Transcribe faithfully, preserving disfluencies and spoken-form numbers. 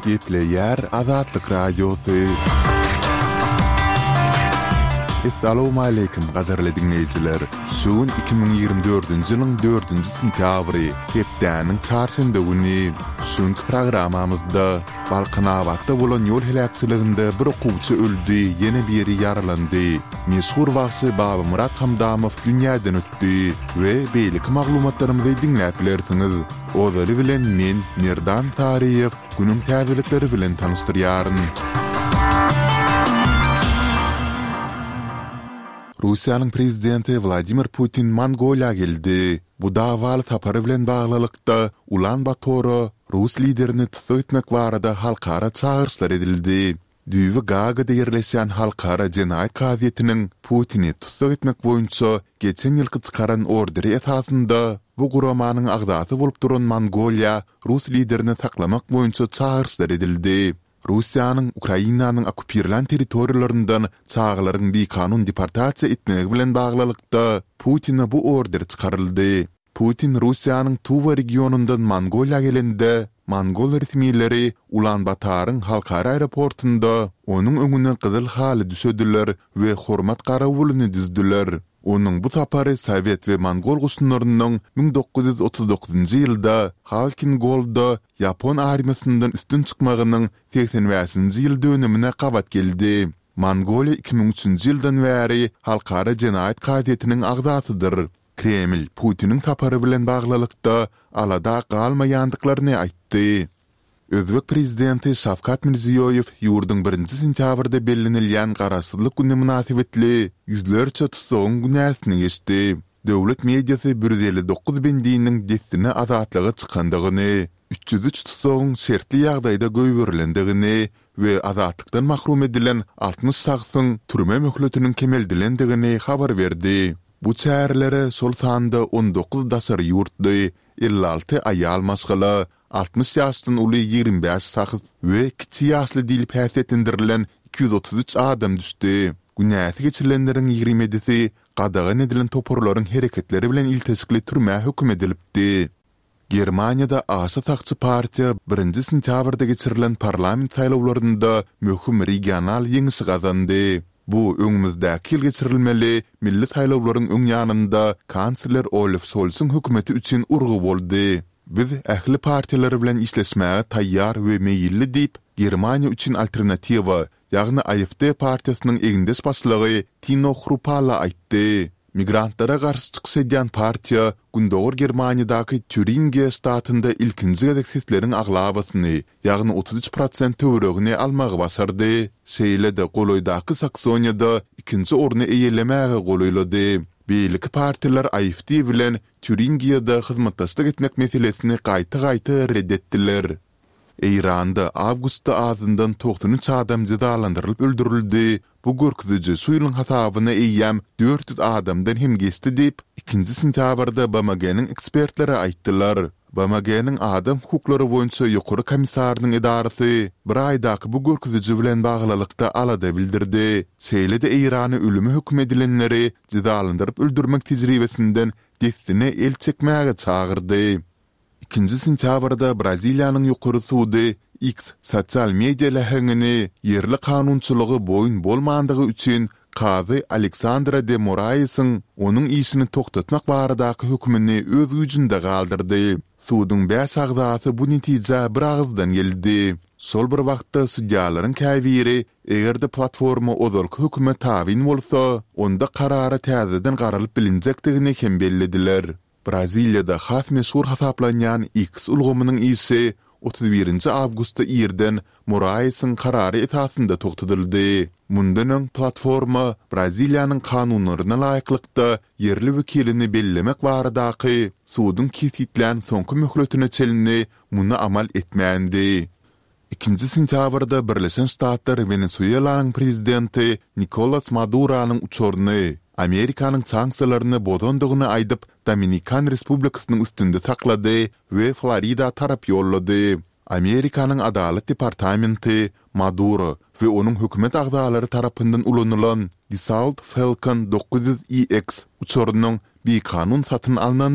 Gepleyer Azatlyk Radiosu. Assalamu alaykum gaderli dinleyijiler. Şuun iki bin ýygrimi dördünji ýylyň dördünji sentýabry, hepdäniň çarşamba güni şuň programamyzda Balkanabatda bolan ýol helakçylygynda bir okuwçy öldü, ýene biri ýaralandy. Meşhur wagty Baba Murat Hamdamow dünýäden ötdi we beýlik maglumatlarymyzy dinläp bilersiňiz. Ozaly bilen men Merdan Tariýew günüň täzelikleri bilen tanışdyrýaryn. Russiýanyň prezidenti Vladimir Putin Mongoliýa geldi. Bu dawaly tapary bilen baglylykda Ulan Batora Rus liderini tutsak etmek barada halkara çağırışlar edildi. Düýbi Gagada ýerleşýän halkara jenaýat gazetiniň Putini tutsak etmek boýunça geçen ýylky çykaran orderi esasında bu guramanyň agdaty bolup duran Mongoliýa Rus liderini saklamak boýunça çağırışlar edildi. Russiýanyň Ukrainanyň okupirlan territoriýalaryndan çağlaryň bir kanun deportasiýa etmegi bilen baglylykda Putin'e bu order çykaryldy. Putin Russiýanyň Tuva regionundan Mongoliýa gelende Mongol resmiýetleri Ulan Bataryň halkara aeroportunda onuň öňüne gyzyl haly düşediler we hormat garawylyny düzdiler. Onun bu tapary Sowet we Mongol gussunlarynyň bin dokuz ýüz otuz dokuzynjy ýylda Halkin Golda Yapon armiýasyndan üstün çykmagynyň seksen beşinji ýyl dönemine gabat geldi. Mongoliýa iki bin üçinji ýyldan bäri halkara jenaýat gazetiniň agdatydyr. Kreml Putiniň tapary bilen baglylykda alada galmaýandyklaryny aýtdy. Özbek prezidenti Şavkat Mirziýoýew ýurduň birinji sentýabrda bellenilýän garaşsyzlyk güni münasibetli ýüzlerçe tutsagyň günäsini geçdi. Döwlet mediýasy bir yüz elli dokuz bendiniň destine azatlygy çykandygyny, üç yüz üç tutsagyň şertli ýagdaýda göýberilendigini we azatlykdan mahrum edilen altmış şahsyň türme möhletiniň kemeldilendigini habar berdi. Bu çärlere sol sanda on dokuz dasar ýurtdy, elli alty aýal maşgala, altmış ýaşdan uly ýigirmi beş şahs we kiçi ýaşly dilip häsiýetindirilen iki yüz otuz üç adam düşdi. Günäsi geçirilenleriň ýigirmi ýedisi gadagan edilen toporlaryň hereketleri bilen iltesikli türme hökm edilipdi. Germaniýada Aşa Taxçy partiýa birinji sentýabrda geçirilen parlament saýlawlarynda möhüm regional ýeňişi gazandy. Bu öňümüzdäki ýyl geçirilmeli milli saýlawlaryň öň ýanynda kansler Olaf Scholz'un hökümeti üçin urgu boldy. Biz ähli partiýalar bilen işleşmäge taýýar we meýilli diýip Germaniýa üçin alternatiwa, ýagny A F D partiýasynyň egindes başlygy Tino Chrupalla aýtdy. Migrantlara garşy çykyş edýän partiýa gündogor Germaniýadaky Türingiýa statynda ilkinji gezek sesleriň aglabasyny, ýagny otuz üç prosent töweregini almagy başardy. Şeýle-de Goloýdaky Saksoniýada ikinji orny eýelemäge golaýlady. Beýlik partiýalar A F D bilen Türingiýada hyzmatdaşlyk etmek meselesini gaýta-gaýta reddetdiler. Eýranda awgustda azyndan doksan üç adam cezalandyrylyp öldürildi. Bu görküzüji suýlyň hasabyna eýýäm dört yüz adamdan hem geçdi diýip ikinji sentýabrda Bamaganyň ekspertleri aýtdylar. Bamaganyň adam hukuklary boýunça ýokary komissarynyň edarasy bir aýdaky bu görküzüji bilen baglylykda alada bildirdi. Şeýle-de Eýrany ölüme hökm edilenleri cezalandyryp öldürmek tejribesinden destine el çekmäge çağırdy. İkinji sentýabrda Braziliýanyň ýokary sudy X sosial media lahaňyny yerli kanunçylygy boýun bolmandygy üçin Kazy Alexandra de Moraesyň onuň işini toktatmak baradaky hökmüni öz güýjünde galdyrdy. Sudyň beş agzasy bu netije bir agzdan geldi. Sol bir wagtda sudyalaryň käbiri egerde platforma ozalky höküme tabin bolsa, onda karara täzeden garalyp bilinjekdigini hem bellediler. Braziliýada has meşhur hasaplanýan X ulgamynyň isi otuz birinji awgustda ýerden Moraesyň karary esasında toktatyldy. Mundan platforma Braziliýanyň kanunlaryna laýyklykda yerli wekilini bellemek baradaky sudyň kesitlen soňky möhletine çelini muny amal etmändi. İkinji sentýabrda Birleşen Ştatlar Wenesuelanyň prezidenti Nicolas Maduro'nyň uçurny Amerikanyň sanksiýalaryny bozandygyny aýdyp Dominikan Respublikasynyň üstünde taklady we Florida tarap ýollady. Amerikanyň Adalet Departamenti Maduro we onuň hökümet agdalary tarapyndan ulanylan Dassault Falcon dokuz yüz E X uçurunyň bir kanun satyn alynan